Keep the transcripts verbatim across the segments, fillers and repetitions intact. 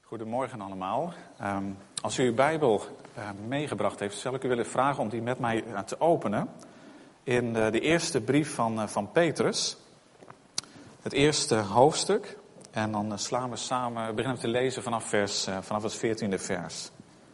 Goedemorgen allemaal. Um, als u uw Bijbel uh, meegebracht heeft, zal ik u willen vragen om die met mij uh, te openen. In de, de eerste brief van, uh, van Petrus. Het eerste hoofdstuk. En dan uh, slaan we samen, beginnen we te lezen vanaf, vers, uh, vanaf het veertiende vers.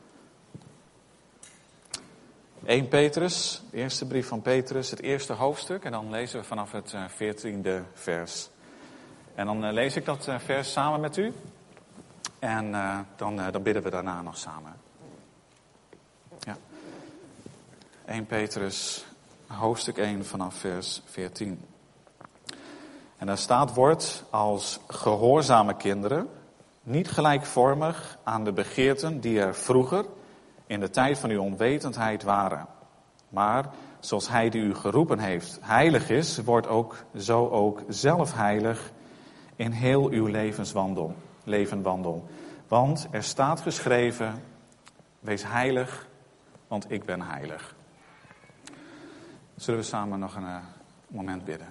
Eerste Petrus, de eerste brief van Petrus, het eerste hoofdstuk. En dan lezen we vanaf het uh, veertiende vers. En dan uh, lees ik dat uh, vers samen met u. En uh, dan, uh, dan bidden we daarna nog samen. Ja. Eerste Petrus, hoofdstuk één vanaf vers veertien. En daar staat: wordt als gehoorzame kinderen, niet gelijkvormig aan de begeerten die er vroeger in de tijd van uw onwetendheid waren. Maar zoals hij die u geroepen heeft heilig is, wordt ook zo ook zelf heilig in heel uw levenswandel. Levenwandel. Want er staat geschreven: wees heilig, want ik ben heilig. Zullen we samen nog een uh, moment bidden?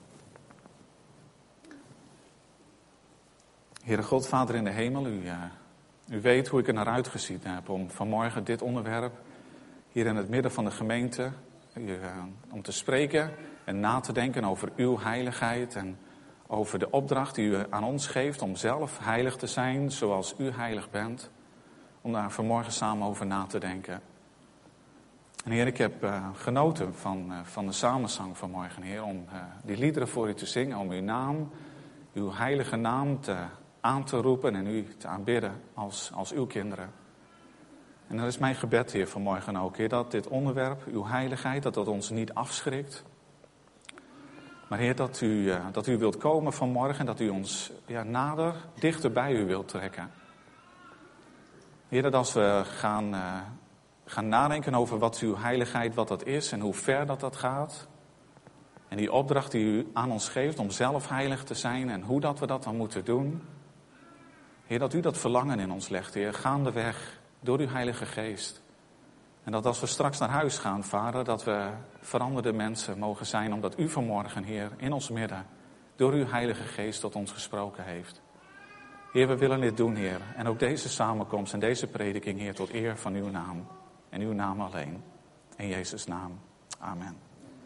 Heere God, Vader in de hemel, u, uh, u weet hoe ik er naar uitgezien heb om vanmorgen dit onderwerp hier in het midden van de gemeente uh, om te spreken en na te denken over uw heiligheid en over de opdracht die u aan ons geeft om zelf heilig te zijn zoals u heilig bent. Om daar vanmorgen samen over na te denken. En Heer, ik heb uh, genoten van, uh, van de samenzang vanmorgen, Heer. Om uh, die liederen voor u te zingen, om uw naam, uw heilige naam te, aan te roepen en u te aanbidden als, als uw kinderen. En dat is mijn gebed, Heer, vanmorgen ook, Heer, dat dit onderwerp, uw heiligheid, dat dat ons niet afschrikt. Maar Heer, dat u, uh, dat u wilt komen vanmorgen en dat u ons ja, nader, dichter bij u wilt trekken. Heer, dat als we gaan, uh, gaan nadenken over wat uw heiligheid, wat dat is en hoe ver dat dat gaat. En die opdracht die u aan ons geeft om zelf heilig te zijn en hoe dat we dat dan moeten doen. Heer, dat u dat verlangen in ons legt, Heer, gaandeweg door uw Heilige Geest. En dat als we straks naar huis gaan, Vader, dat we veranderde mensen mogen zijn, omdat u vanmorgen, Heer, in ons midden, door uw Heilige Geest tot ons gesproken heeft. Heer, we willen dit doen, Heer. En ook deze samenkomst en deze prediking, Heer, tot eer van uw naam. En uw naam alleen. In Jezus' naam. Amen.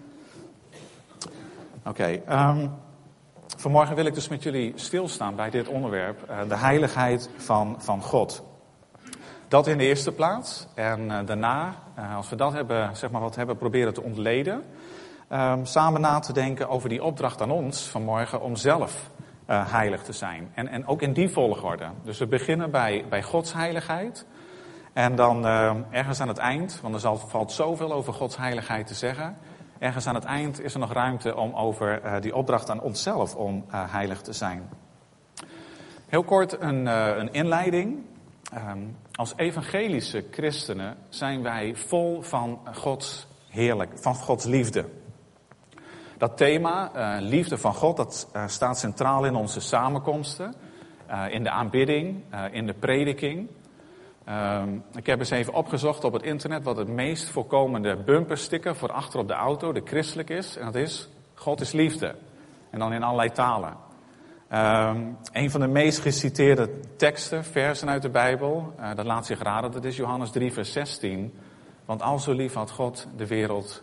Oké, okay, um, vanmorgen wil ik dus met jullie stilstaan bij dit onderwerp, uh, de heiligheid van, van God. Dat in de eerste plaats. En uh, daarna, uh, als we dat hebben, zeg maar wat hebben proberen te ontleden, um, samen na te denken over die opdracht aan ons vanmorgen om zelf uh, heilig te zijn. En, en ook in die volgorde. Dus we beginnen bij, bij Gods heiligheid. En dan uh, ergens aan het eind, want er zal, valt zoveel over Gods heiligheid te zeggen. Ergens aan het eind is er nog ruimte om over uh, die opdracht aan onszelf om uh, heilig te zijn. Heel kort een, uh, een inleiding. Um, als evangelische christenen zijn wij vol van Gods heerlijk, van Gods liefde. Dat thema, uh, liefde van God, dat uh, staat centraal in onze samenkomsten, uh, in de aanbidding, uh, in de prediking. Um, ik heb eens even opgezocht op het internet wat het meest voorkomende bumpersticker voor achter op de auto, de christelijk is. En dat is: God is liefde. En dan in allerlei talen. Um, een van de meest geciteerde teksten, versen uit de Bijbel, uh, dat laat zich raden, dat is Johannes drie vers zestien. Want al zo lief had God de wereld.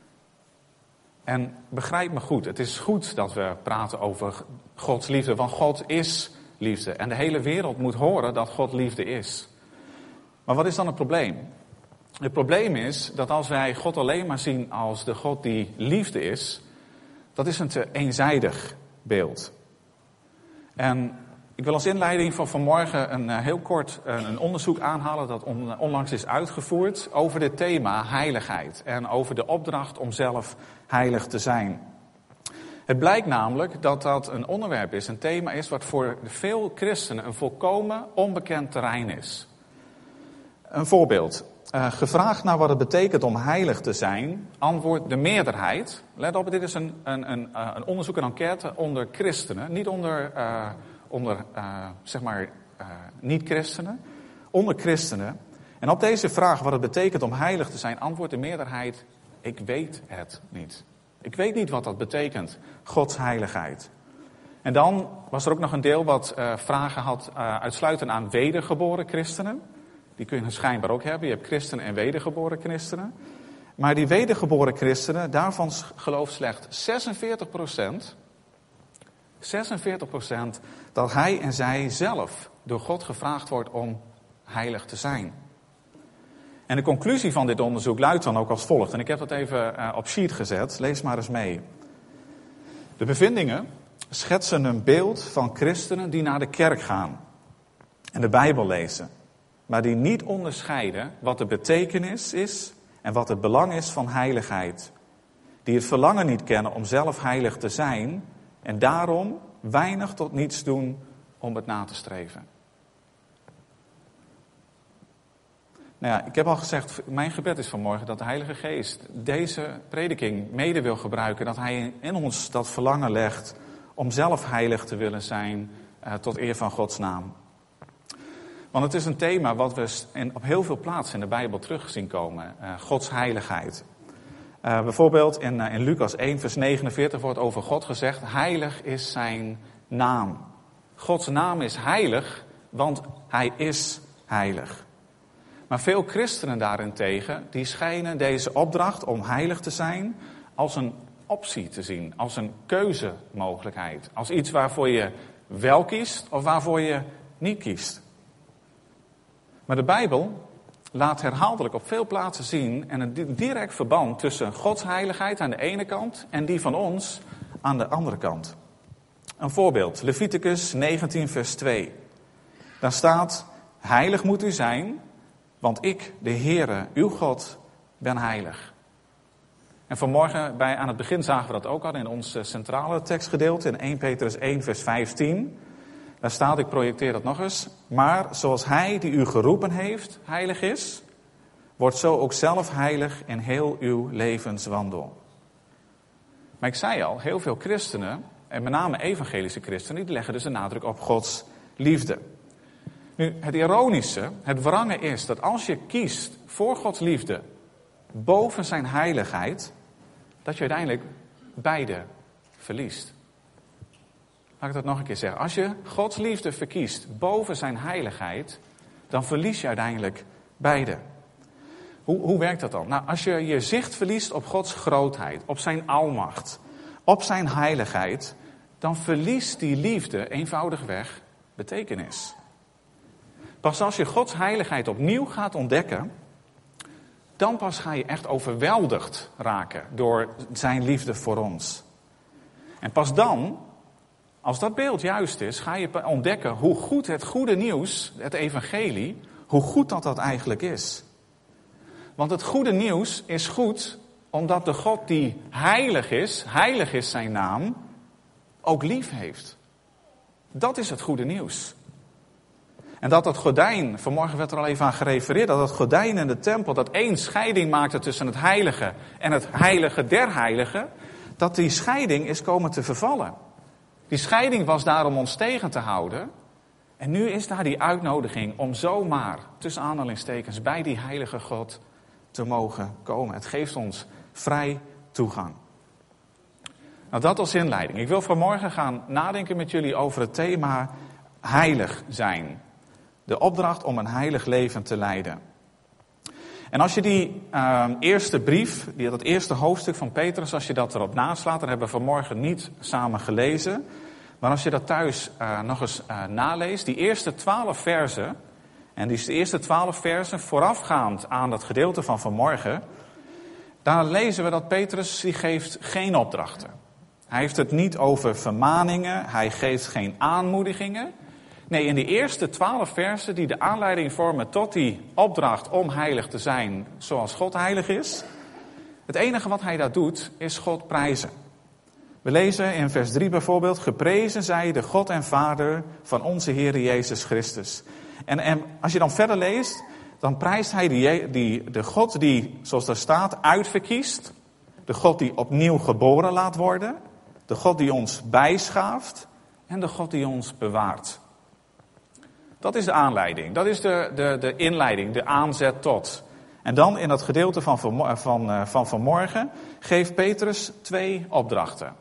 En begrijp me goed, het is goed dat we praten over Gods liefde, want God is liefde. En de hele wereld moet horen dat God liefde is. Maar wat is dan het probleem? Het probleem is dat als wij God alleen maar zien als de God die liefde is, dat is een te eenzijdig beeld. En ik wil als inleiding van vanmorgen een uh, heel kort uh, een onderzoek aanhalen dat on, onlangs is uitgevoerd over dit thema heiligheid en over de opdracht om zelf heilig te zijn. Het blijkt namelijk dat dat een onderwerp is, een thema is wat voor veel christenen een volkomen onbekend terrein is. Een voorbeeld. Uh, gevraagd naar wat het betekent om heilig te zijn, antwoordt de meerderheid. Let op, dit is een, een, een, uh, een onderzoek, een enquête onder christenen. Niet onder, uh, onder uh, zeg maar, uh, niet-christenen. Onder christenen. En op deze vraag wat het betekent om heilig te zijn, antwoordt de meerderheid: ik weet het niet. Ik weet niet wat dat betekent, Gods heiligheid. En dan was er ook nog een deel wat uh, vragen had uh, uitsluitend aan wedergeboren christenen. Die kun je schijnbaar ook hebben. Je hebt christenen en wedergeboren christenen. Maar die wedergeboren christenen, daarvan gelooft slechts zesenveertig procent... zesenveertig procent dat hij en zij zelf door God gevraagd wordt om heilig te zijn. En de conclusie van dit onderzoek luidt dan ook als volgt. En ik heb dat even uh, op sheet gezet. Lees maar eens mee. De bevindingen schetsen een beeld van christenen die naar de kerk gaan en de Bijbel lezen, maar die niet onderscheiden wat de betekenis is en wat het belang is van heiligheid. Die het verlangen niet kennen om zelf heilig te zijn en daarom weinig tot niets doen om het na te streven. Nou ja, ik heb al gezegd, mijn gebed is vanmorgen dat de Heilige Geest deze prediking mede wil gebruiken. Dat Hij in ons dat verlangen legt om zelf heilig te willen zijn uh, tot eer van Gods naam. Want het is een thema wat we in, op heel veel plaatsen in de Bijbel terug zien komen. Uh, Gods heiligheid. Uh, bijvoorbeeld in, uh, in Lucas één vers negenenveertig wordt over God gezegd, heilig is zijn naam. Gods naam is heilig, want Hij is heilig. Maar veel christenen daarentegen, die schijnen deze opdracht om heilig te zijn als een optie te zien, als een keuzemogelijkheid. Als iets waarvoor je wel kiest of waarvoor je niet kiest. Maar de Bijbel laat herhaaldelijk op veel plaatsen zien en een direct verband tussen Gods heiligheid aan de ene kant en die van ons aan de andere kant. Een voorbeeld, Leviticus negentien vers twee. Daar staat, heilig moet u zijn, want ik, de Heere, uw God, ben heilig. En vanmorgen bij, aan het begin zagen we dat ook al in ons centrale tekstgedeelte in eerste Petrus één vers vijftien. Daar staat, ik projecteer dat nog eens. Maar zoals Hij die u geroepen heeft, heilig is, wordt zo ook zelf heilig in heel uw levenswandel. Maar ik zei al, heel veel christenen, en met name evangelische christenen, die leggen dus de nadruk op Gods liefde. Nu, het ironische, het wrange is dat als je kiest voor Gods liefde boven zijn heiligheid, dat je uiteindelijk beide verliest. Laat ik dat nog een keer zeggen. Als je Gods liefde verkiest boven zijn heiligheid, dan verlies je uiteindelijk beide. Hoe, hoe werkt dat dan? Nou, als je je zicht verliest op Gods grootheid, op zijn almacht, op zijn heiligheid, dan verliest die liefde eenvoudigweg betekenis. Pas als je Gods heiligheid opnieuw gaat ontdekken, dan pas ga je echt overweldigd raken door zijn liefde voor ons. En pas dan, als dat beeld juist is, ga je ontdekken hoe goed het goede nieuws, het evangelie, hoe goed dat dat eigenlijk is. Want het goede nieuws is goed omdat de God die heilig is, heilig is zijn naam, ook lief heeft. Dat is het goede nieuws. En dat dat gordijn, vanmorgen werd er al even aan gerefereerd, dat dat gordijn in de tempel, dat één scheiding maakte tussen het heilige en het heilige der heiligen, dat die scheiding is komen te vervallen. Die scheiding was daar om ons tegen te houden. En nu is daar die uitnodiging om zomaar, tussen aanhalingstekens, bij die heilige God te mogen komen. Het geeft ons vrij toegang. Nou, dat als inleiding. Ik wil vanmorgen gaan nadenken met jullie over het thema heilig zijn. De opdracht om een heilig leven te leiden. En als je die uh, eerste brief, die, dat eerste hoofdstuk van Petrus, als je dat erop naslaat, dat hebben we vanmorgen niet samen gelezen. Maar als je dat thuis uh, nog eens uh, naleest, die eerste twaalf versen, en die eerste twaalf versen voorafgaand aan dat gedeelte van vanmorgen, daar lezen we dat Petrus die geeft geen opdrachten. Hij heeft het niet over vermaningen, hij geeft geen aanmoedigingen. Nee, in die eerste twaalf versen die de aanleiding vormen tot die opdracht om heilig te zijn zoals God heilig is. Het enige wat hij daar doet is God prijzen. We lezen in vers drie bijvoorbeeld, geprezen zij de God en Vader van onze Heer Jezus Christus. En, en als je dan verder leest, dan prijst hij die, die, de God die, zoals daar staat, uitverkiest. De God die opnieuw geboren laat worden. De God die ons bijschaaft. En de God die ons bewaart. Dat is de aanleiding. Dat is de, de, de inleiding, de aanzet tot. En dan in dat gedeelte van, van, van, van vanmorgen geeft Petrus twee opdrachten. De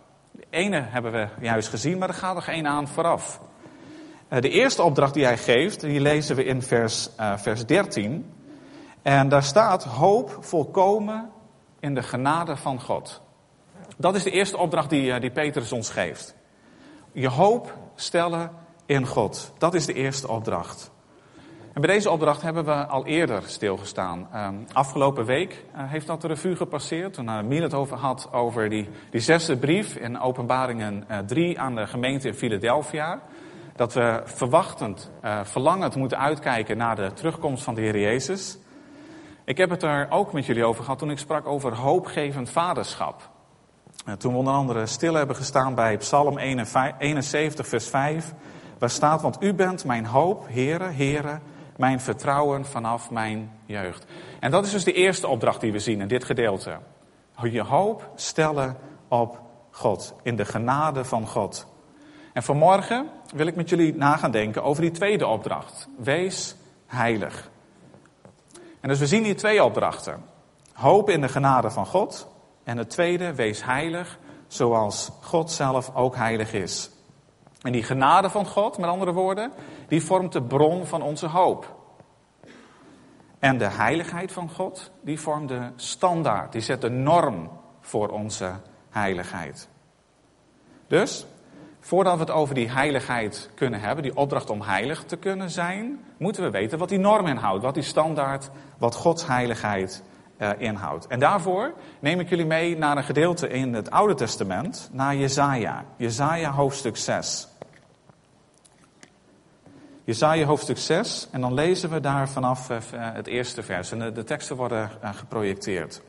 ene hebben we juist gezien, maar er gaat nog één aan vooraf. Uh, de eerste opdracht die hij geeft, die lezen we in vers, uh, vers dertien. En daar staat, hoop volkomen in de genade van God. Dat is de eerste opdracht die, uh, die Petrus ons geeft. Je hoop stellen in God. Dat is de eerste opdracht. En bij deze opdracht hebben we al eerder stilgestaan. Um, afgelopen week uh, heeft dat de revue gepasseerd. Toen uh, Miel het over had over die, die zesde brief in Openbaringen uh, drie aan de gemeente in Philadelphia. Dat we verwachtend, uh, verlangend moeten uitkijken naar de terugkomst van de Heer Jezus. Ik heb het er ook met jullie over gehad toen ik sprak over hoopgevend vaderschap. Uh, toen we onder andere stil hebben gestaan bij Psalm eenenzeventig vers vijf. Waar staat, want u bent mijn hoop, Heere, Heere, mijn vertrouwen vanaf mijn jeugd. En dat is dus de eerste opdracht die we zien in dit gedeelte. Je hoop stellen op God, in de genade van God. En vanmorgen wil ik met jullie na gaan denken over die tweede opdracht. Wees heilig. En dus we zien hier twee opdrachten. Hoop in de genade van God. En het tweede, wees heilig, zoals God zelf ook heilig is. En die genade van God, met andere woorden, die vormt de bron van onze hoop. En de heiligheid van God, die vormt de standaard, die zet de norm voor onze heiligheid. Dus, voordat we het over die heiligheid kunnen hebben, die opdracht om heilig te kunnen zijn, moeten we weten wat die norm inhoudt, wat die standaard, wat Gods heiligheid uh, inhoudt. En daarvoor neem ik jullie mee naar een gedeelte in het Oude Testament, naar Jesaja. Jesaja hoofdstuk zes. Jesaja hoofdstuk zes, en dan lezen we daar vanaf uh, het eerste vers. En de, de teksten worden uh, geprojecteerd.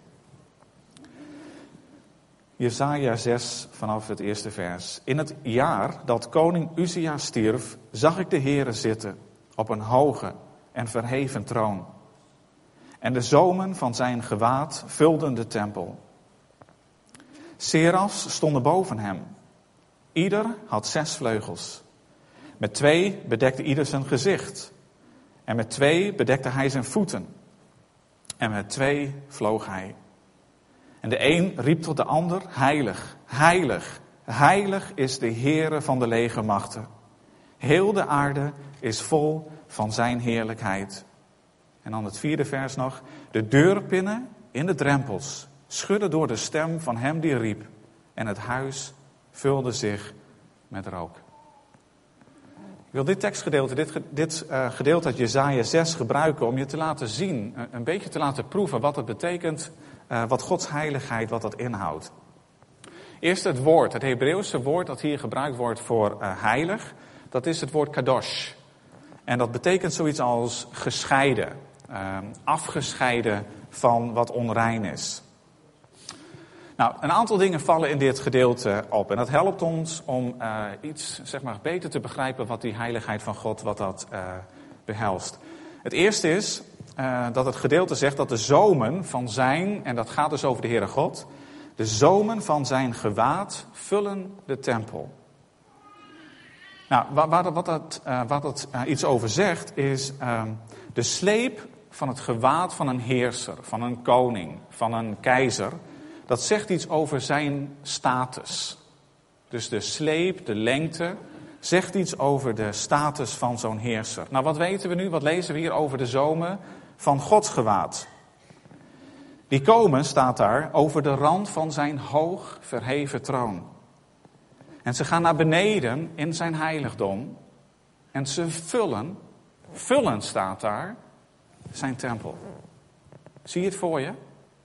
Jesaja zes, vanaf het eerste vers. In het jaar dat koning Uzia stierf, zag ik de Heere zitten op een hoge en verheven troon. En de zomen van zijn gewaad vulden de tempel. Serafs stonden boven hem. Ieder had zes vleugels. Met twee bedekte ieder zijn gezicht. En met twee bedekte hij zijn voeten. En met twee vloog hij. En de een riep tot de ander, heilig, heilig, heilig is de Heere van de legermachten. Heel de aarde is vol van zijn heerlijkheid. En dan het vierde vers nog. De deurpinnen in de drempels schudden door de stem van hem die riep. En het huis vulde zich met rook. Ik wil dit tekstgedeelte, dit, dit uh, gedeelte uit Jesaja zes gebruiken om je te laten zien, uh, een beetje te laten proeven wat het betekent, uh, wat Gods heiligheid, wat dat inhoudt. Eerst het woord, het Hebreeuwse woord dat hier gebruikt wordt voor uh, heilig, dat is het woord kadosh. En dat betekent zoiets als gescheiden, uh, afgescheiden van wat onrein is. Nou, een aantal dingen vallen in dit gedeelte op. En dat helpt ons om uh, iets, zeg maar, beter te begrijpen wat die heiligheid van God, wat dat uh, behelst. Het eerste is uh, dat het gedeelte zegt dat de zomen van zijn, en dat gaat dus over de Heere God, de zomen van zijn gewaad vullen de tempel. Nou, waar, waar, wat dat, uh, wat dat uh, iets over zegt, is uh, de sleep van het gewaad van een heerser, van een koning, van een keizer. Dat zegt iets over zijn status. Dus de sleep, de lengte, zegt iets over de status van zo'n heerser. Nou, wat weten we nu? Wat lezen we hier over de zomen van Gods gewaad? Die komen, staat daar, over de rand van zijn hoog verheven troon. En ze gaan naar beneden in zijn heiligdom. En ze vullen, vullen staat daar, zijn tempel. Zie je het voor je?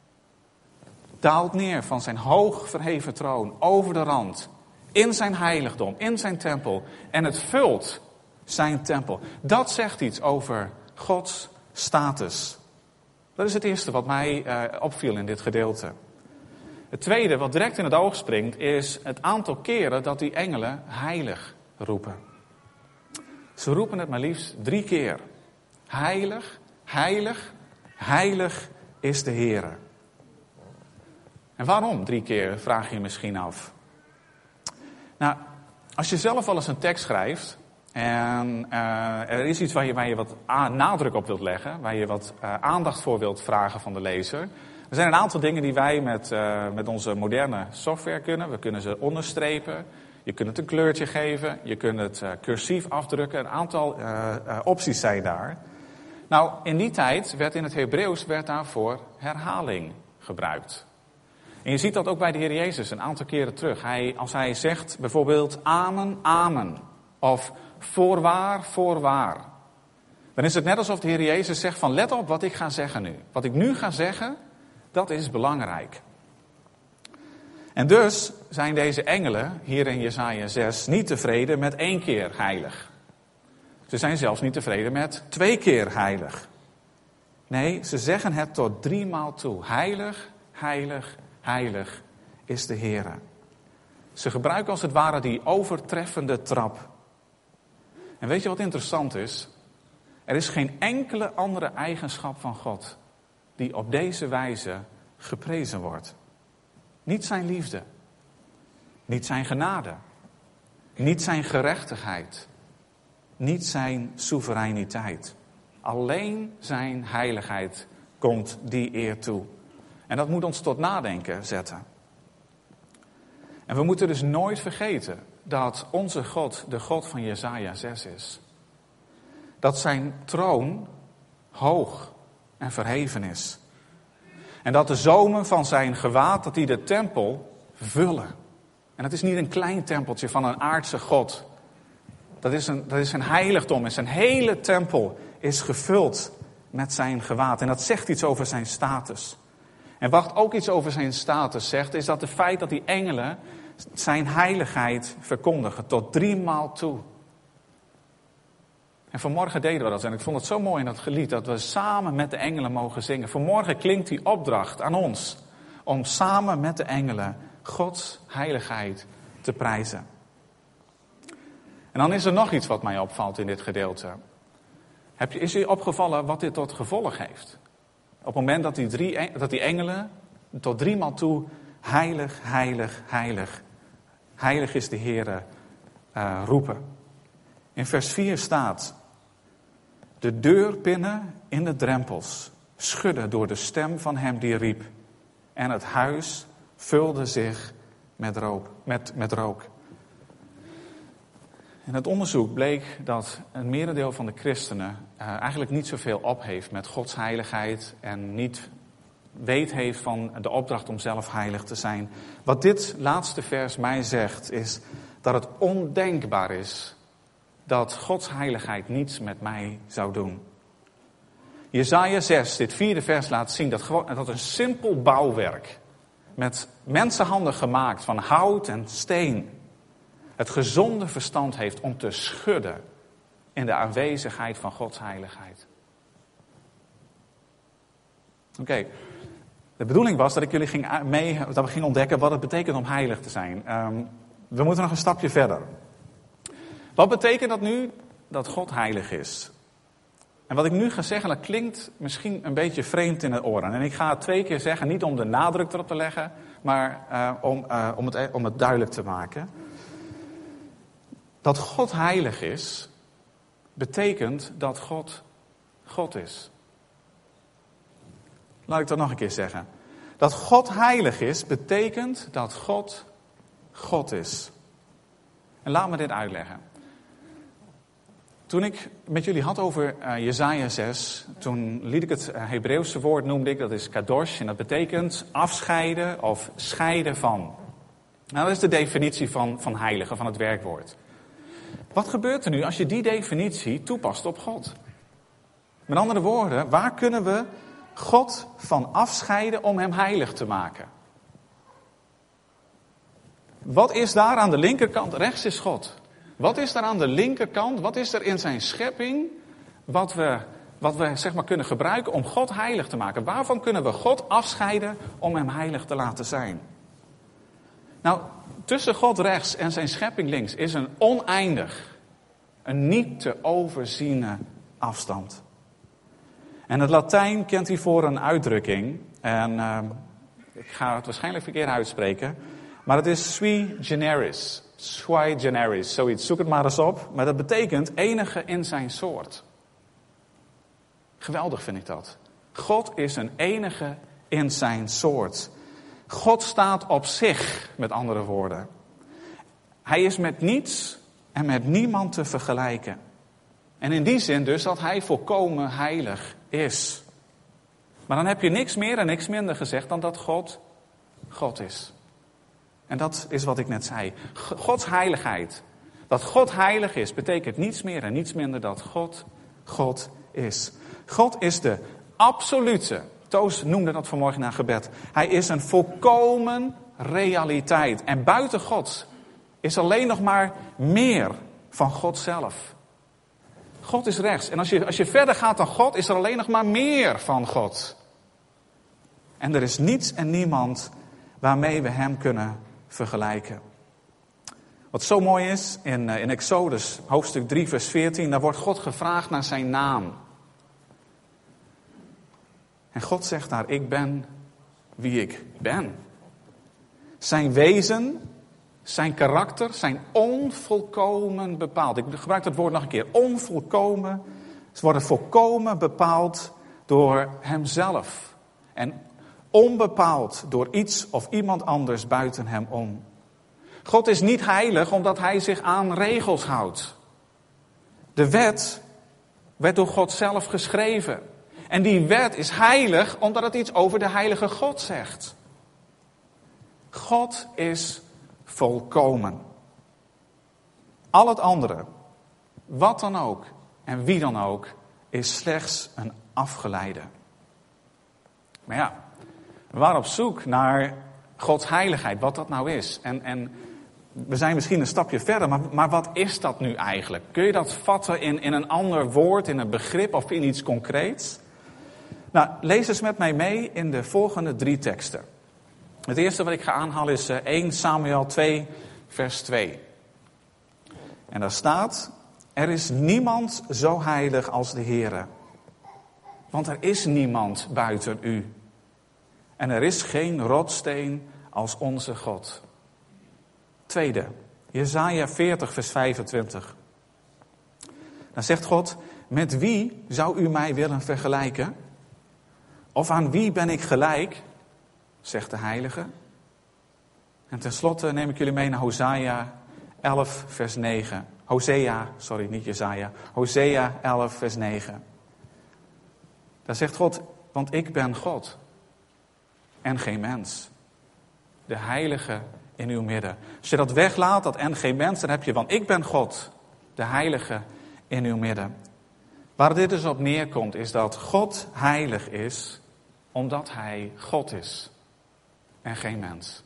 Daalt neer van zijn hoog verheven troon, over de rand, in zijn heiligdom, in zijn tempel. En het vult zijn tempel. Dat zegt iets over Gods status. Dat is het eerste wat mij uh, opviel in dit gedeelte. Het tweede, wat direct in het oog springt, is het aantal keren dat die engelen heilig roepen. Ze roepen het maar liefst drie keer. Heilig, heilig, heilig is de Heere. En waarom drie keer, vraag je je misschien af. Nou, als je zelf wel eens een tekst schrijft en uh, er is iets waar je, waar je wat a- nadruk op wilt leggen, waar je wat uh, aandacht voor wilt vragen van de lezer, Er zijn een aantal dingen die wij met, uh, met onze moderne software kunnen. We kunnen ze onderstrepen. Je kunt het een kleurtje geven. Je kunt het uh, cursief afdrukken. Een aantal uh, uh, opties zijn daar. Nou, in die tijd werd in het Hebreeuws werd daarvoor herhaling gebruikt. En je ziet dat ook bij de Heer Jezus een aantal keren terug. Hij, als hij zegt bijvoorbeeld amen, amen. Of voorwaar, voorwaar. Dan is het net alsof de Heer Jezus zegt van let op wat ik ga zeggen nu. Wat ik nu ga zeggen, dat is belangrijk. En dus zijn deze engelen hier in Jesaja zes niet tevreden met één keer heilig. Ze zijn zelfs niet tevreden met twee keer heilig. Nee, ze zeggen het tot drie maal toe. Heilig, heilig, heilig is de Heere. Ze gebruiken als het ware die overtreffende trap. En weet je wat interessant is? Er is geen enkele andere eigenschap van God die op deze wijze geprezen wordt. Niet zijn liefde, niet zijn genade, niet zijn gerechtigheid, niet zijn soevereiniteit. Alleen zijn heiligheid komt die eer toe. En dat moet ons tot nadenken zetten. En we moeten dus nooit vergeten dat onze God de God van Jesaja zes is. Dat zijn troon hoog en verheven is. En dat de zomen van zijn gewaad, dat die de tempel vullen. En dat is niet een klein tempeltje van een aardse God. Dat is een, dat is een heiligdom en zijn hele tempel is gevuld met zijn gewaad. En dat zegt iets over zijn status. En wat ook iets over zijn status zegt, is dat het feit dat die engelen zijn heiligheid verkondigen tot drie maal toe. En vanmorgen deden we dat. En ik vond het zo mooi in dat gelied dat we samen met de engelen mogen zingen. Vanmorgen klinkt die opdracht aan ons om samen met de engelen Gods heiligheid te prijzen. En dan is er nog iets wat mij opvalt in dit gedeelte. Heb je, is u opgevallen wat dit tot gevolg heeft? Op het moment dat die, drie, dat die engelen tot drie maal toe heilig, heilig, heilig. Heilig is de Heere uh, roepen. In vers vier staat: de deurpinnen in de drempels schudden door de stem van hem die riep. En het huis vulde zich met rook. Met, met rook. In het onderzoek bleek dat een merendeel van de christenen uh, eigenlijk niet zoveel op heeft met Gods heiligheid en niet weet heeft van de opdracht om zelf heilig te zijn. Wat dit laatste vers mij zegt is dat het ondenkbaar is dat Gods heiligheid niets met mij zou doen. Jesaja zes, dit vierde vers, laat zien dat, gewoon, dat een simpel bouwwerk met mensenhanden gemaakt van hout en steen het gezonde verstand heeft om te schudden in de aanwezigheid van Gods heiligheid. Oké, okay. De bedoeling was dat ik jullie ging mee, dat we gingen ontdekken wat het betekent om heilig te zijn. Um, we moeten nog een stapje verder. Wat betekent dat nu dat God heilig is? En wat ik nu ga zeggen, dat klinkt misschien een beetje vreemd in de oren. En ik ga het twee keer zeggen, niet om de nadruk erop te leggen, maar uh, om, uh, om, het, om het duidelijk te maken. Dat God heilig is, betekent dat God God is. Laat ik dat nog een keer zeggen. Dat God heilig is, betekent dat God God is. En laat me dit uitleggen. Toen ik met jullie had over uh, Jesaja zes, toen liet ik het uh, Hebreeuwse woord, noemde ik, dat is kadosh. En dat betekent afscheiden of scheiden van. Nou, dat is de definitie van, van heilige, van het werkwoord. Wat gebeurt er nu als je die definitie toepast op God? Met andere woorden, waar kunnen we God van afscheiden om hem heilig te maken? Wat is daar aan de linkerkant? Rechts is God. Wat is daar aan de linkerkant? Wat is er in zijn schepping wat we, wat we zeg maar kunnen gebruiken om God heilig te maken? Waarvan kunnen we God afscheiden om hem heilig te laten zijn? Nou, tussen God rechts en zijn schepping links is een oneindig, een niet te overziene afstand. En het Latijn kent hiervoor een uitdrukking. En uh, ik ga het waarschijnlijk verkeerd uitspreken. Maar het is sui generis. Sui generis, zoiets. Zoek het maar eens op. Maar dat betekent enige in zijn soort. Geweldig vind ik dat. God is een enige in zijn soort. God staat op zich, met andere woorden. Hij is met niets en met niemand te vergelijken. En in die zin dus dat hij volkomen heilig is. Maar dan heb je niks meer en niks minder gezegd dan dat God God is. En dat is wat ik net zei. Gods heiligheid. Dat God heilig is, betekent niets meer en niets minder dat God God is. God is de absolute, Toos noemde dat vanmorgen na gebed. Hij is een volkomen realiteit. En buiten God is alleen nog maar meer van God zelf. God is rechts. En als je, als je verder gaat dan God, is er alleen nog maar meer van God. En er is niets en niemand waarmee we hem kunnen vergelijken. Wat zo mooi is, in, in Exodus hoofdstuk drie vers veertien, daar wordt God gevraagd naar zijn naam. En God zegt daar, ik ben wie ik ben. Zijn wezen, zijn karakter, zijn onvolkomen bepaald. Ik gebruik dat woord nog een keer, onvolkomen. Ze worden volkomen bepaald door hemzelf. En onbepaald door iets of iemand anders buiten hem om. God is niet heilig omdat hij zich aan regels houdt. De wet werd door God zelf geschreven. En die wet is heilig omdat het iets over de heilige God zegt. God is volkomen. Al het andere, wat dan ook en wie dan ook, is slechts een afgeleide. Maar ja, we waren op zoek naar Gods heiligheid, wat dat nou is. En, en we zijn misschien een stapje verder, maar, maar wat is dat nu eigenlijk? Kun je dat vatten in, in een ander woord, in een begrip of in iets concreets? Nou, lees eens met mij mee in de volgende drie teksten. Het eerste wat ik ga aanhalen is eerste Samuel twee, vers twee. En daar staat, er is niemand zo heilig als de Heere. Want er is niemand buiten u. En er is geen rotsteen als onze God. Tweede, Jesaja veertig, vers vijfentwintig. Dan zegt God, met wie zou u mij willen vergelijken? Of aan wie ben ik gelijk? Zegt de Heilige. En tenslotte neem ik jullie mee naar Hosea elf, vers negen. Hosea, sorry, niet Jesaja. Hosea elf, vers negen. Daar zegt God, want ik ben God. En geen mens. De Heilige in uw midden. Als je dat weglaat, dat en geen mens, dan heb je, want ik ben God. De Heilige in uw midden. Waar dit dus op neerkomt, is dat God heilig is, omdat hij God is. En geen mens.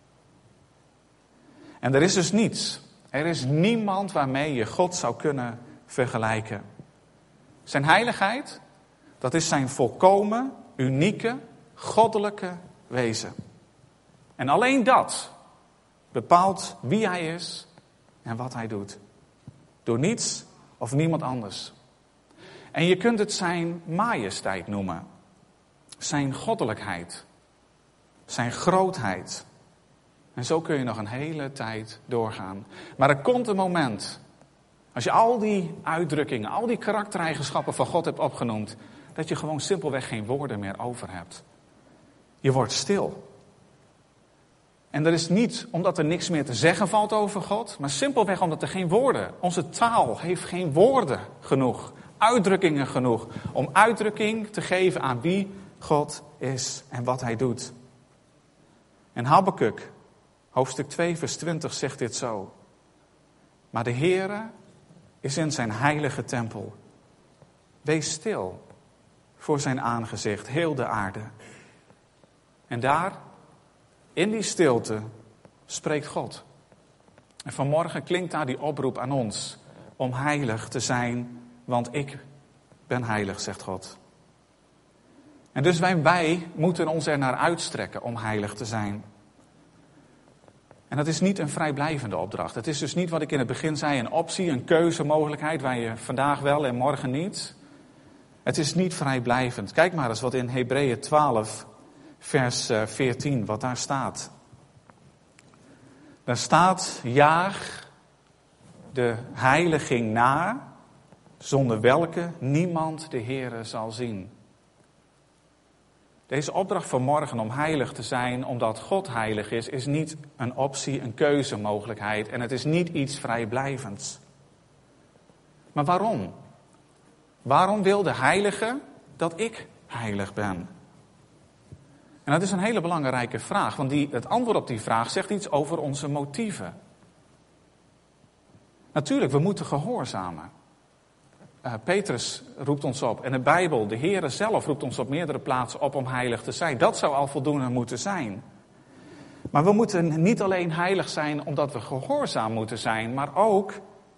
En er is dus niets. Er is niemand waarmee je God zou kunnen vergelijken. Zijn heiligheid, dat is zijn volkomen, unieke, goddelijke wezen. En alleen dat bepaalt wie hij is en wat hij doet. Door niets of niemand anders. En je kunt het zijn majesteit noemen. Zijn goddelijkheid. Zijn grootheid. En zo kun je nog een hele tijd doorgaan. Maar er komt een moment, als je al die uitdrukkingen, al die karaktereigenschappen van God hebt opgenoemd, dat je gewoon simpelweg geen woorden meer over hebt. Je wordt stil. En dat is niet omdat er niks meer te zeggen valt over God, maar simpelweg omdat er geen woorden, onze taal heeft geen woorden genoeg, uitdrukkingen genoeg, om uitdrukking te geven aan wie God is en wat hij doet. En Habakuk, hoofdstuk twee, vers twintig zegt dit zo. Maar de Heere is in zijn heilige tempel. Wees stil voor zijn aangezicht, heel de aarde. En daar, in die stilte, spreekt God. En vanmorgen klinkt daar die oproep aan ons om heilig te zijn, want ik ben heilig, zegt God. En dus wij, wij moeten ons er naar uitstrekken om heilig te zijn. En dat is niet een vrijblijvende opdracht. Het is dus niet wat ik in het begin zei, een optie, een keuzemogelijkheid waar je vandaag wel en morgen niet. Het is niet vrijblijvend. Kijk maar eens wat in Hebreeën twaalf, vers veertien, wat daar staat. Daar staat, jaag de heiliging na, zonder welke niemand de Heere zal zien. Deze opdracht van morgen om heilig te zijn, omdat God heilig is, is niet een optie, een keuzemogelijkheid. En het is niet iets vrijblijvends. Maar waarom? Waarom wil de heilige dat ik heilig ben? En dat is een hele belangrijke vraag, want die, het antwoord op die vraag zegt iets over onze motieven. Natuurlijk, we moeten gehoorzamen. Uh, Petrus roept ons op en de Bijbel, de Heere zelf roept ons op meerdere plaatsen op om heilig te zijn. Dat zou al voldoende moeten zijn. Maar we moeten niet alleen heilig zijn omdat we gehoorzaam moeten zijn, maar ook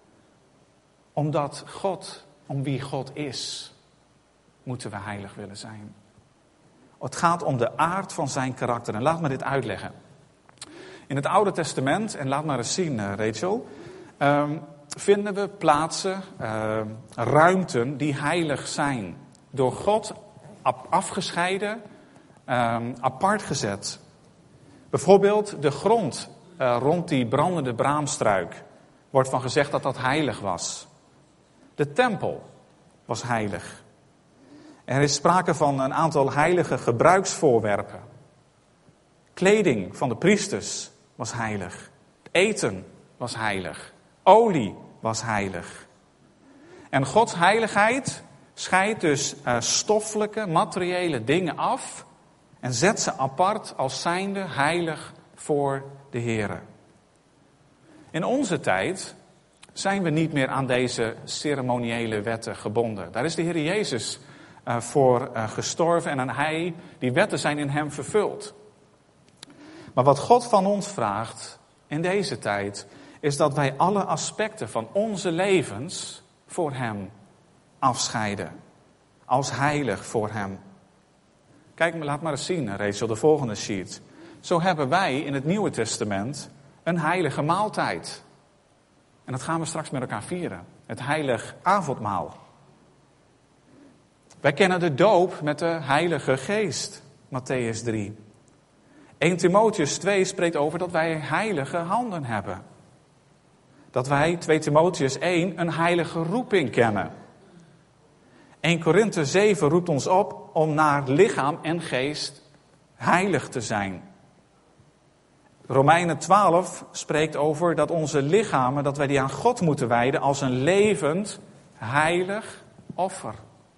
omdat God, om wie God is, moeten we heilig willen zijn. Het gaat om de aard van zijn karakter. En laat me dit uitleggen. In het Oude Testament, en laat maar eens zien, uh, Rachel, uh, vinden we plaatsen, uh, ruimten die heilig zijn. Door God afgescheiden, uh, apart gezet. Bijvoorbeeld de grond uh, rond die brandende braamstruik. Wordt van gezegd dat dat heilig was. De tempel was heilig. Er is sprake van een aantal heilige gebruiksvoorwerpen. Kleding van de priesters was heilig. Eten was heilig. Olie was heilig. En Gods heiligheid scheidt dus uh, stoffelijke, materiële dingen af en zet ze apart als zijnde heilig voor de Heere. In onze tijd zijn we niet meer aan deze ceremoniële wetten gebonden. Daar is de Heer Jezus uh, voor uh, gestorven en hij, die wetten zijn in hem vervuld. Maar wat God van ons vraagt in deze tijd is dat wij alle aspecten van onze levens voor hem afscheiden. Als heilig voor hem. Kijk, laat maar eens zien, Rachel, de volgende sheet. Zo hebben wij in het Nieuwe Testament een heilige maaltijd. En dat gaan we straks met elkaar vieren. Het heilig avondmaal. Wij kennen de doop met de Heilige Geest. Mattheüs drie. Eerste Timotheüs twee spreekt over dat wij heilige handen hebben. Dat wij, Tweede Timotheüs één, een heilige roeping kennen. Eerste Korinthe zeven roept ons op om naar lichaam en geest heilig te zijn. Romeinen twaalf spreekt over dat onze lichamen, dat wij die aan God moeten wijden als een levend, heilig offer.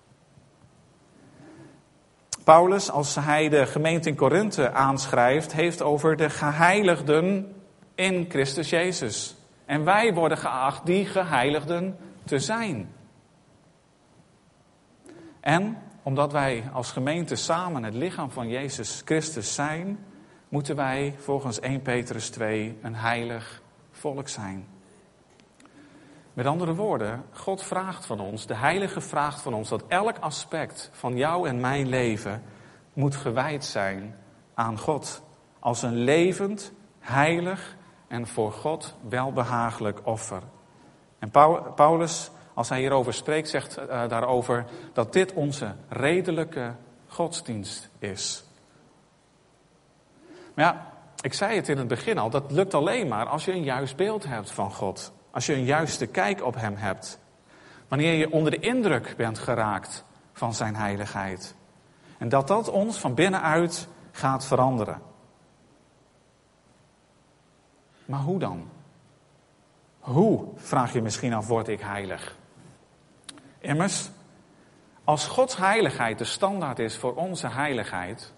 Paulus, als hij de gemeente in Korinthe aanschrijft, heeft over de geheiligden in Christus Jezus. En wij worden geacht die geheiligden te zijn. En omdat wij als gemeente samen het lichaam van Jezus Christus zijn, moeten wij volgens Eerste Petrus twee een heilig volk zijn. Met andere woorden, God vraagt van ons, de Heilige vraagt van ons, dat elk aspect van jou en mijn leven moet gewijd zijn aan God. Als een levend, heilig en voor God welbehagelijk offer. En Paulus, als hij hierover spreekt, zegt uh, daarover dat dit onze redelijke godsdienst is. Maar ja, ik zei het in het begin al, dat lukt alleen maar als je een juist beeld hebt van God. Als je een juiste kijk op hem hebt. Wanneer je onder de indruk bent geraakt van zijn heiligheid. En dat dat ons van binnenuit gaat veranderen. Maar hoe dan? Hoe, vraag je misschien af, word ik heilig? Immers, als Gods heiligheid de standaard is voor onze heiligheid,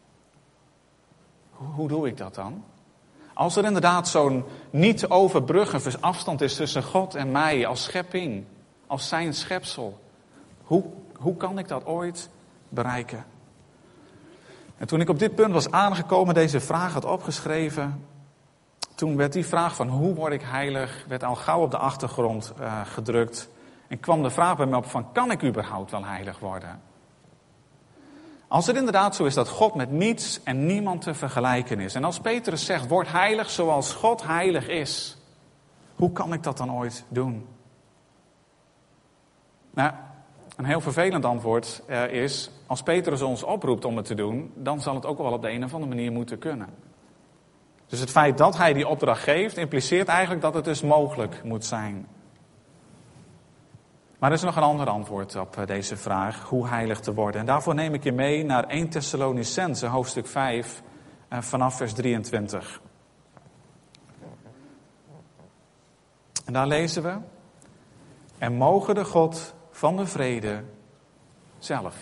hoe doe ik dat dan? Als er inderdaad zo'n niet te overbruggen afstand is tussen God en mij als schepping, als zijn schepsel, hoe, hoe kan ik dat ooit bereiken? En toen ik op dit punt was aangekomen, deze vraag had opgeschreven, toen werd die vraag van hoe word ik heilig, werd al gauw op de achtergrond uh, gedrukt. En kwam de vraag bij me op van, kan ik überhaupt wel heilig worden? Als het inderdaad zo is dat God met niets en niemand te vergelijken is. En als Petrus zegt, word heilig zoals God heilig is. Hoe kan ik dat dan ooit doen? Nou, een heel vervelend antwoord uh, is, als Petrus ons oproept om het te doen, dan zal het ook wel op de een of andere manier moeten kunnen. Dus het feit dat hij die opdracht geeft, impliceert eigenlijk dat het dus mogelijk moet zijn. Maar er is nog een ander antwoord op deze vraag, hoe heilig te worden. En daarvoor neem ik je mee naar Eerste Thessalonicenzen, hoofdstuk vijf, vanaf vers drieëntwintig. En daar lezen we: en mogen de God van de vrede zelf.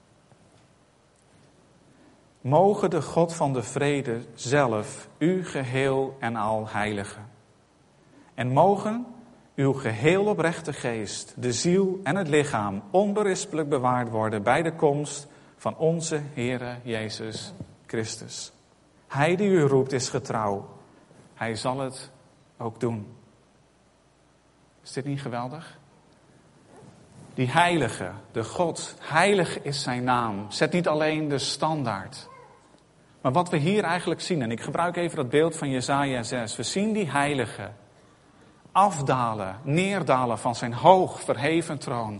Mogen de God van de vrede zelf u geheel en al heiligen. En mogen uw geheel oprechte geest, de ziel en het lichaam onberispelijk bewaard worden bij de komst van onze Heere Jezus Christus. Hij die u roept is getrouw. Hij zal het ook doen. Is dit niet geweldig? Die heilige, de God, heilig is zijn naam. Zet niet alleen de standaard. Maar wat we hier eigenlijk zien, en ik gebruik even dat beeld van Jesaja zes. We zien die heilige afdalen, neerdalen van zijn hoog verheven troon.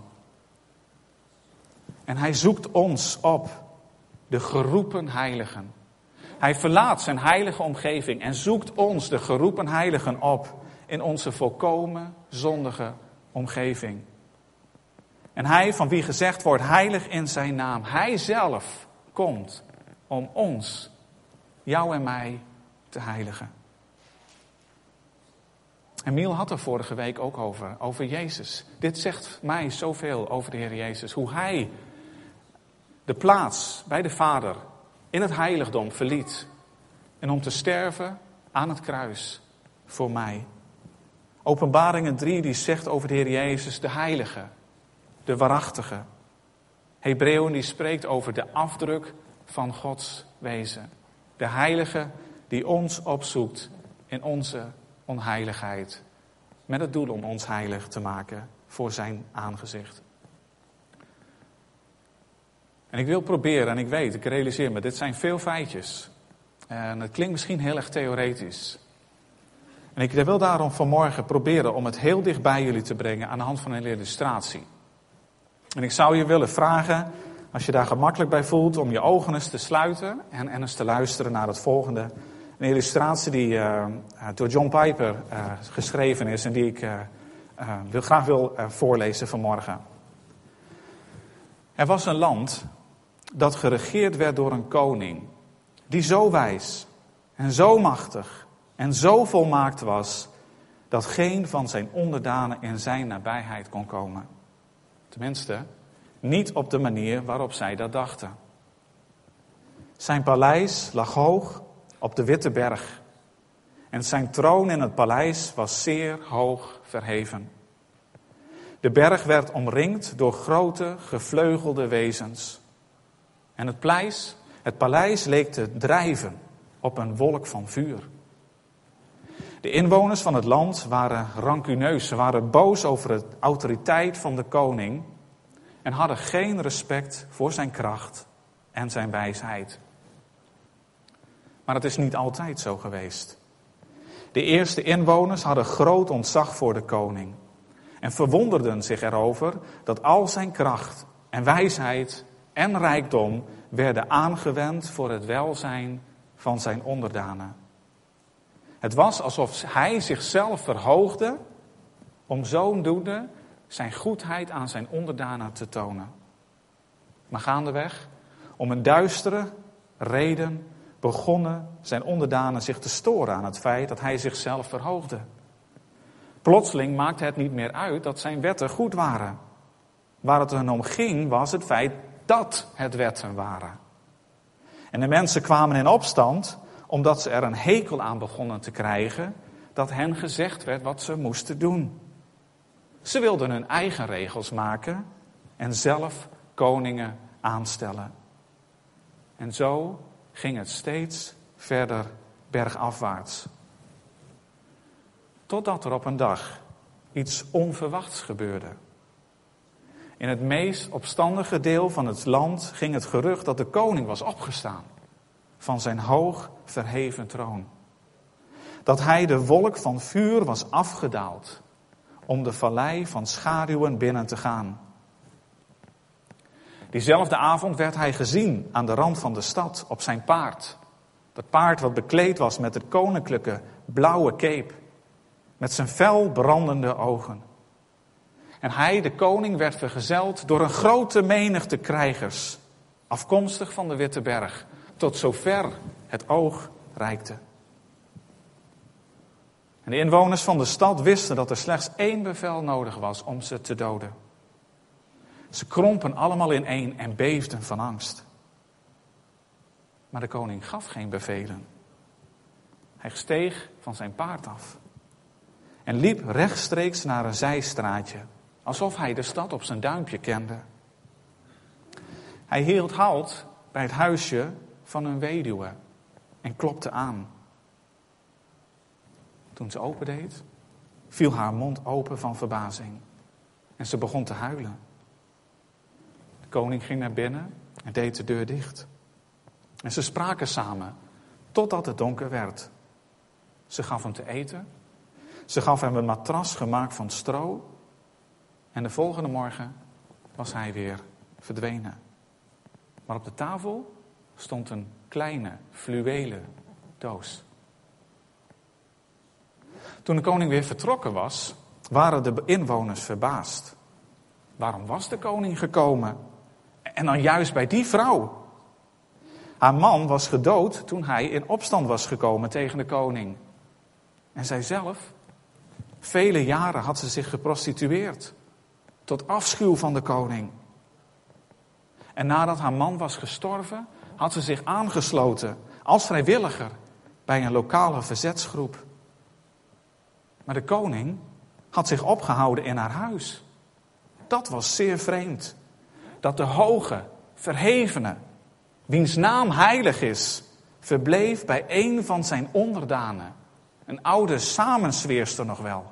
En hij zoekt ons op, de geroepen heiligen. Hij verlaat zijn heilige omgeving en zoekt ons, de geroepen heiligen, op in onze volkomen zondige omgeving. En hij van wie gezegd wordt heilig in zijn naam, hij zelf komt om ons, jou en mij, te heiligen. Emiel had er vorige week ook over, over Jezus. Dit zegt mij zoveel over de Heer Jezus. Hoe hij de plaats bij de Vader in het heiligdom verliet. En om te sterven aan het kruis voor mij. Openbaringen drie die zegt over de Heer Jezus de heilige, de waarachtige. Hebreeën die spreekt over de afdruk van Gods wezen. De heilige die ons opzoekt in onze onheiligheid. Met het doel om ons heilig te maken voor zijn aangezicht. En ik wil proberen, en ik weet, ik realiseer me, dit zijn veel feitjes. En het klinkt misschien heel erg theoretisch. En ik wil daarom vanmorgen proberen om het heel dicht bij jullie te brengen aan de hand van een illustratie. En ik zou je willen vragen, als je daar gemakkelijk bij voelt, om je ogen eens te sluiten en, en eens te luisteren naar het volgende. Een illustratie die uh, door John Piper uh, geschreven is en die ik uh, uh, wil, graag wil uh, voorlezen vanmorgen. Er was een land dat geregeerd werd door een koning die zo wijs en zo machtig en zo volmaakt was dat geen van zijn onderdanen in zijn nabijheid kon komen. Tenminste, niet op de manier waarop zij dat dachten. Zijn paleis lag hoog op de Witte Berg. En zijn troon in het paleis was zeer hoog verheven. De berg werd omringd door grote gevleugelde wezens. En het paleis, het paleis leek te drijven op een wolk van vuur. De inwoners van het land waren rancuneus. Ze waren boos over de autoriteit van de koning en hadden geen respect voor zijn kracht en zijn wijsheid. Maar het is niet altijd zo geweest. De eerste inwoners hadden groot ontzag voor de koning en verwonderden zich erover dat al zijn kracht en wijsheid en rijkdom werden aangewend voor het welzijn van zijn onderdanen. Het was alsof hij zichzelf verhoogde om zodoende zijn goedheid aan zijn onderdanen te tonen. Maar gaandeweg, om een duistere reden, begonnen zijn onderdanen zich te storen aan het feit dat hij zichzelf verhoogde. Plotseling maakte het niet meer uit dat zijn wetten goed waren. Waar het hen om ging was het feit dat het wetten waren. En de mensen kwamen in opstand omdat ze er een hekel aan begonnen te krijgen dat hen gezegd werd wat ze moesten doen. Ze wilden hun eigen regels maken en zelf koningen aanstellen. En zo ging het steeds verder bergafwaarts. Totdat er op een dag iets onverwachts gebeurde. In het meest opstandige deel van het land ging het gerucht dat de koning was opgestaan van zijn hoog verheven troon. Dat hij de wolk van vuur was afgedaald om de vallei van schaduwen binnen te gaan. Diezelfde avond werd hij gezien aan de rand van de stad op zijn paard. Dat paard wat bekleed was met het koninklijke blauwe cape. Met zijn fel brandende ogen. En hij, de koning, werd vergezeld door een grote menigte krijgers, afkomstig van de Witte Berg, tot zover het oog reikte. En de inwoners van de stad wisten dat er slechts één bevel nodig was om ze te doden. Ze krompen allemaal ineen en beefden van angst. Maar de koning gaf geen bevelen. Hij steeg van zijn paard af en liep rechtstreeks naar een zijstraatje, alsof hij de stad op zijn duimpje kende. Hij hield halt bij het huisje van een weduwe en klopte aan. Toen ze opendeed, viel haar mond open van verbazing en ze begon te huilen. De koning ging naar binnen en deed de deur dicht. En ze spraken samen totdat het donker werd. Ze gaf hem te eten. Ze gaf hem een matras gemaakt van stro. En de volgende morgen was hij weer verdwenen. Maar op de tafel stond een kleine fluwelen doos. Toen de koning weer vertrokken was, waren de inwoners verbaasd. Waarom was de koning gekomen? En dan juist bij die vrouw. Haar man was gedood toen hij in opstand was gekomen tegen de koning. En zijzelf, vele jaren had ze zich geprostitueerd. Tot afschuw van de koning. En nadat haar man was gestorven, had ze zich aangesloten als vrijwilliger bij een lokale verzetsgroep. Maar de koning had zich opgehouden in haar huis. Dat was zeer vreemd. Dat de hoge, verhevene, wiens naam heilig is, verbleef bij een van zijn onderdanen. Een oude samenzweerster nog wel.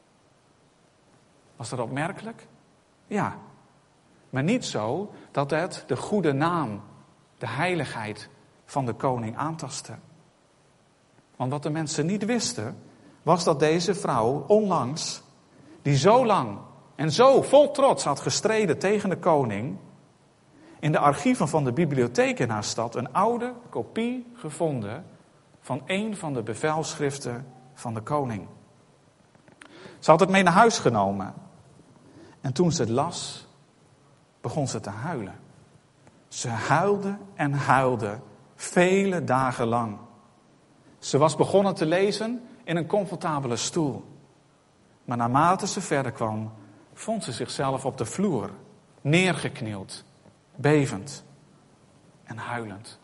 Was dat opmerkelijk? Ja. Maar niet zo dat het de goede naam, de heiligheid van de koning aantastte. Want wat de mensen niet wisten, was dat deze vrouw onlangs, die zo lang en zo vol trots had gestreden tegen de koning, in de archieven van de bibliotheek in haar stad een oude kopie gevonden van een van de bevelschriften van de koning. Ze had het mee naar huis genomen. En toen ze het las, begon ze te huilen. Ze huilde en huilde, vele dagen lang. Ze was begonnen te lezen in een comfortabele stoel. Maar naarmate ze verder kwam, vond ze zichzelf op de vloer, neergeknield, bevend en huilend.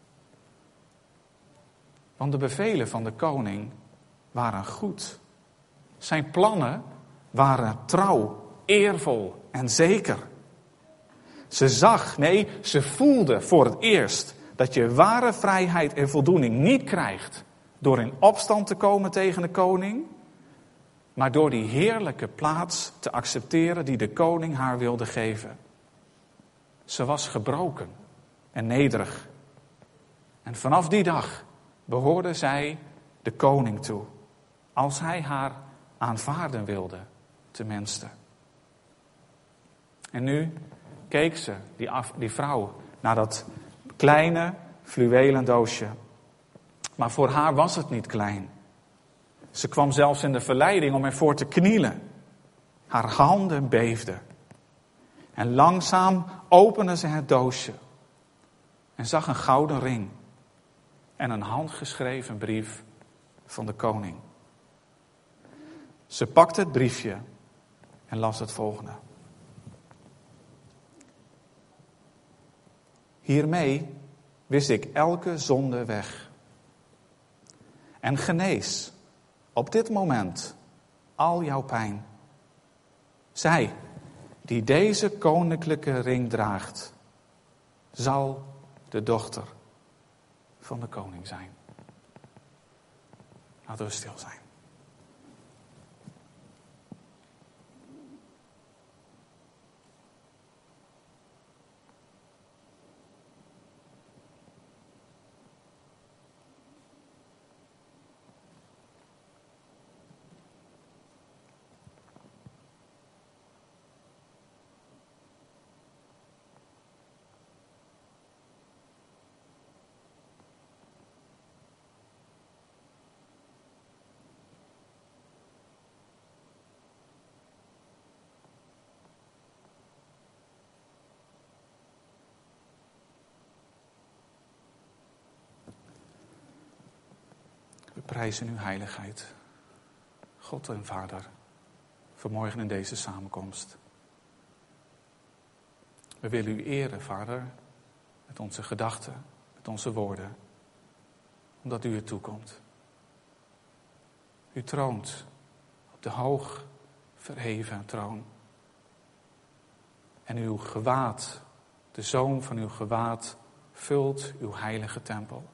Want de bevelen van de koning waren goed. Zijn plannen waren trouw, eervol en zeker. Ze zag, nee, ze voelde voor het eerst dat je ware vrijheid en voldoening niet krijgt door in opstand te komen tegen de koning, maar door die heerlijke plaats te accepteren die de koning haar wilde geven. Ze was gebroken en nederig. En vanaf die dag behoorde zij de koning toe, als hij haar aanvaarden wilde, tenminste. En nu keek ze, die, af, die vrouw, naar dat kleine fluwelen doosje. Maar voor haar was het niet klein. Ze kwam zelfs in de verleiding om ervoor te knielen. Haar handen beefden. En langzaam opende ze het doosje. En zag een gouden ring. En een handgeschreven brief van de koning. Ze pakte het briefje en las het volgende. Hiermee wist ik elke zonde weg. En genees op dit moment al jouw pijn. Zij die deze koninklijke ring draagt, zal de dochter van de koning zijn. Laten we stil zijn. prijzen uw heiligheid. God en Vader, vanmorgen in deze samenkomst. We willen u eren, Vader, met onze gedachten, met onze woorden, omdat u er toekomt. U troont op de hoog verheven troon. En uw gewaad, de zoom van uw gewaad, vult uw heilige tempel.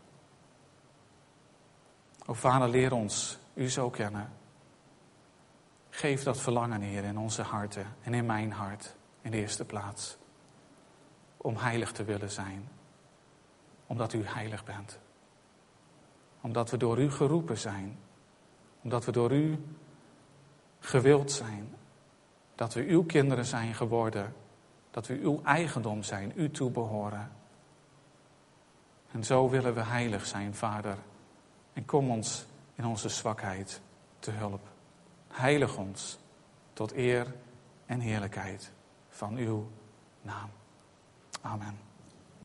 O Vader, leer ons u zo kennen. Geef dat verlangen, Heer, in onze harten en in mijn hart in de eerste plaats. Om heilig te willen zijn. Omdat u heilig bent. Omdat we door u geroepen zijn. Omdat we door u gewild zijn. Dat we uw kinderen zijn geworden. Dat we uw eigendom zijn, u toebehoren. En zo willen we heilig zijn, Vader. En kom ons in onze zwakheid te hulp. Heilig ons tot eer en heerlijkheid van uw naam. Amen.